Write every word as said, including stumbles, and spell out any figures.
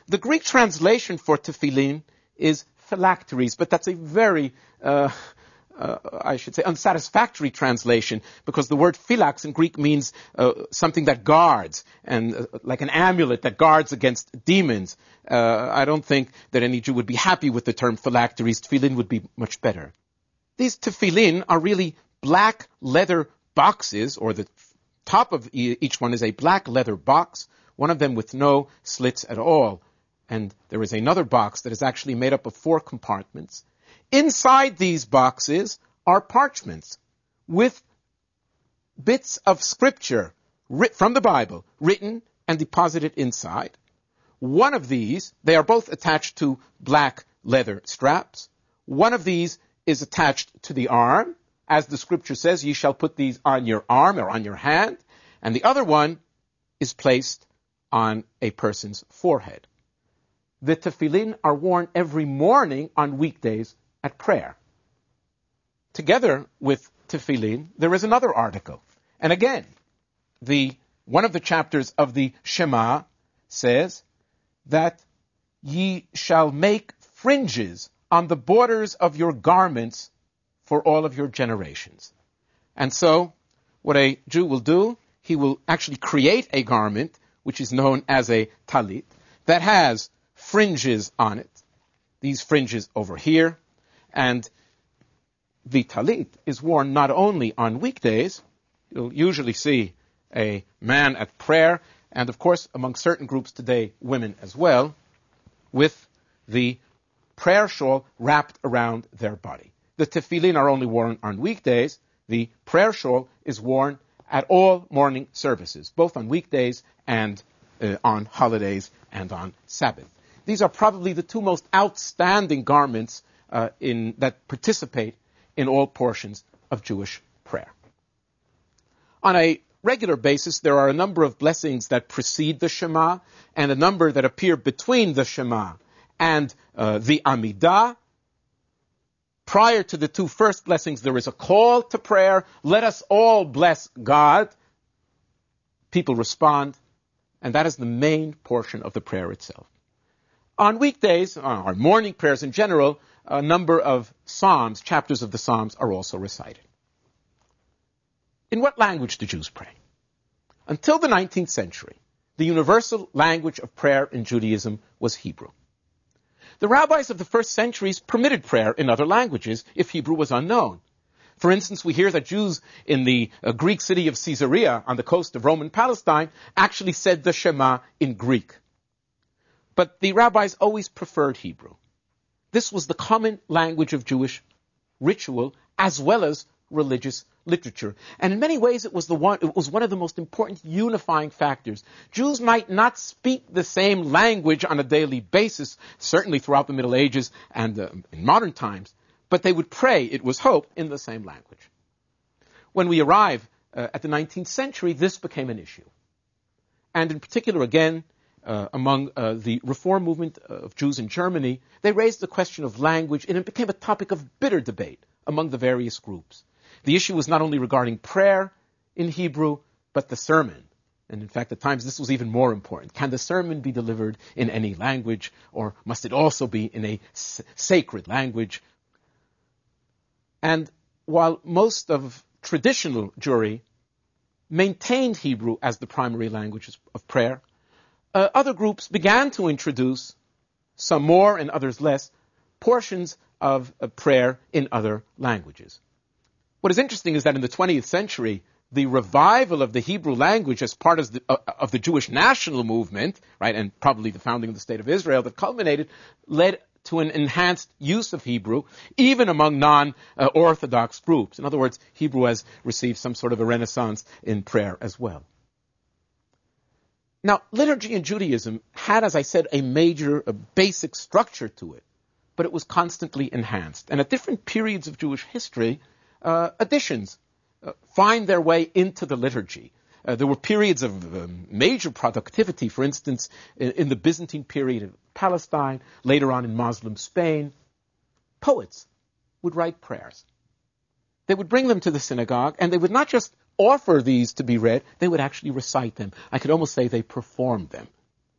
The Greek translation for tefillin is phylacteries, but that's a very, uh, uh, I should say, unsatisfactory translation, because the word phylax in Greek means uh, something that guards, and uh, like an amulet that guards against demons. Uh, I don't think that any Jew would be happy with the term phylacteries. Tefillin would be much better. These tefillin are really black leather boxes, or the top of each one is a black leather box, one of them with no slits at all. And there is another box that is actually made up of four compartments. Inside these boxes are parchments with bits of scripture writ- from the Bible written and deposited inside. One of these, they are both attached to black leather straps. One of these is attached to the arm. As the scripture says, ye shall put these on your arm or on your hand. And the other one is placed on a person's forehead. The tefillin are worn every morning on weekdays at prayer. Together with tefillin, there is another article. And again, the one of the chapters of the Shema says that ye shall make fringes on the borders of your garments for all of your generations. And so, what a Jew will do, he will actually create a garment, which is known as a talit, that has fringes on it. These fringes over here. And the talit is worn not only on weekdays, you'll usually see a man at prayer, and of course, among certain groups today, women as well, with the prayer shawl wrapped around their body. The tefillin are only worn on weekdays. The prayer shawl is worn at all morning services, both on weekdays and uh, on holidays and on Sabbath. These are probably the two most outstanding garments uh, in that participate in all portions of Jewish prayer. On a regular basis, there are a number of blessings that precede the Shema and a number that appear between the Shema and uh, the Amidah. Prior to the two first blessings, there is a call to prayer. Let us all bless God. People respond, and that is the main portion of the prayer itself. On weekdays, on our morning prayers in general, a number of psalms, chapters of the psalms, are also recited. In what language do Jews pray? Until the nineteenth century, the universal language of prayer in Judaism was Hebrew. The rabbis of the first centuries permitted prayer in other languages if Hebrew was unknown. For instance, we hear that Jews in the uh, Greek city of Caesarea on the coast of Roman Palestine actually said the Shema in Greek. But the rabbis always preferred Hebrew. This was the common language of Jewish ritual as well as religious literature. And in many ways, it was the one, it was one of the most important unifying factors. Jews might not speak the same language on a daily basis, certainly throughout the Middle Ages and uh, in modern times, but they would pray, it was hoped, in the same language. When we arrive uh, at the nineteenth century, this became an issue. And in particular, again, uh, among uh, the reform movement of Jews in Germany, they raised the question of language, and it became a topic of bitter debate among the various groups. The issue was not only regarding prayer in Hebrew, but the sermon. And in fact, at times this was even more important. Can the sermon be delivered in any language, or must it also be in a s- sacred language? And while most of traditional Jewry maintained Hebrew as the primary language of prayer, uh, other groups began to introduce, some more and others less, portions of uh, prayer in other languages. What is interesting is that in the twentieth century, the revival of the Hebrew language as part of the, uh, of the Jewish national movement, right, and probably the founding of the State of Israel that culminated, led to an enhanced use of Hebrew, even among non-Orthodox uh, groups. In other words, Hebrew has received some sort of a renaissance in prayer as well. Now, liturgy in Judaism had, as I said, a major, a basic structure to it, but it was constantly enhanced. And at different periods of Jewish history, Uh, additions uh, find their way into the liturgy. Uh, there were periods of um, major productivity, for instance, in, in the Byzantine period of Palestine, later on in Muslim Spain. Poets would write prayers. They would bring them to the synagogue, and they would not just offer these to be read, they would actually recite them. I could almost say they performed them.